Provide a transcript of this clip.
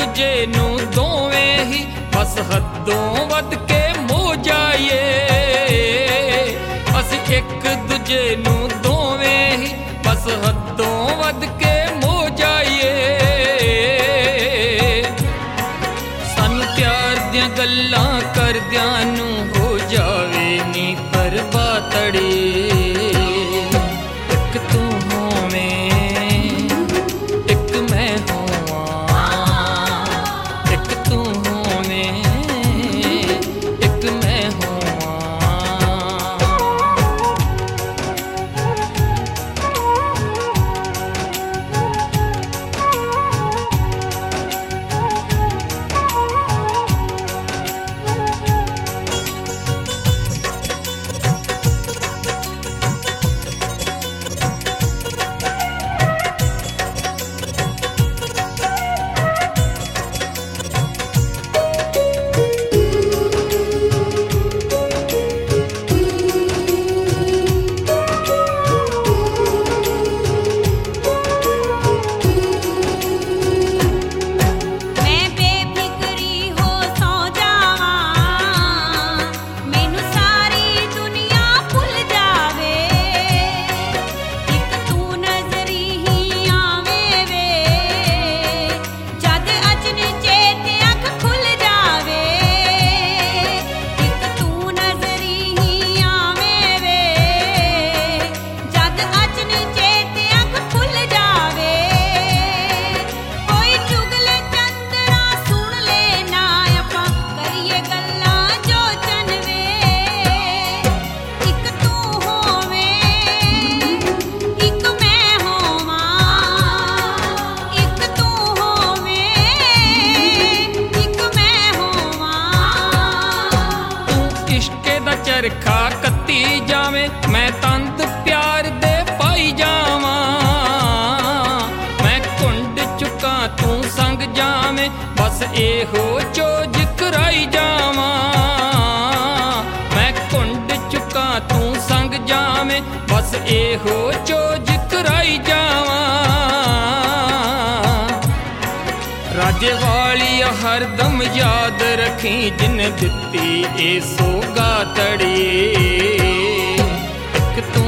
ਦੂਜੇ ਨੂੰ ਦੋਵੇਂ ਹੀ ਬਸ ਹੱਦੋਂ ਵੱਧ ਕੇ ਮੋਹ ਜਾਈਏ। ਅਸੀਂ ਇੱਕ ਦੂਜੇ ਨੂੰ ਦੋਵੇਂ ਹੀ ਬਸ ਹੱਦੋਂ ਵੱਧ ਕੇ ਮੋਹ ਜਾਈਏ। ਸਾਨੂੰ ਪਿਆਰ ਦੀਆਂ ਗੱਲਾਂ ਕਰਦਿਆਂ ਨੂੰ ਹੋ ਜਾਵੇ ਨੀ ਬਰਬਾਦੜੀ। ਇੱਕ ਤੂੰ ਹੋਵੇਂ ਇੱਕ ਮੈਂ ਹੋਵਾਂ, ਇੱਕ ਤੂੰ ਹੋਵੇਂ ਇੱਕ ਮੈਂ ਹੋਵਾਂ। ਚਰਖਾ ਕੱਤੀ ਜਾਵੇਂ ਮੈਂ ਤੰਦ ਪਿਆਰ ਦੇ ਪਾਈ ਜਾਵਾਂ। ਮੈਂ ਘੁੰਡ ਚੁੱਕਾਂ ਤੂੰ ਸੰਗ ਜਾਵੇਂ ਬਸ ਇਹੋ ਚੋਜ ਕਰਾਈ ਜਾਵਾਂ। ਮੈਂ ਘੁੰਡ ਚੁੱਕਾਂ ਤੂੰ ਸੰਗ ਜਾਵੇਂ ਬਸ ਇਹੋ ਚੋਜ ਕਰਾਈ ਜਾਵਾਂ। ਰਾਜੇ ਵਾਲੀਆ ਹਰਦਮ ਯਾਦ ਰੱਖੀ ਜਿਨ ਦਿੱਤੀ ਇਹ ਸੌਗਾਤੜੀ। ਇੱਕ ਤੂੰ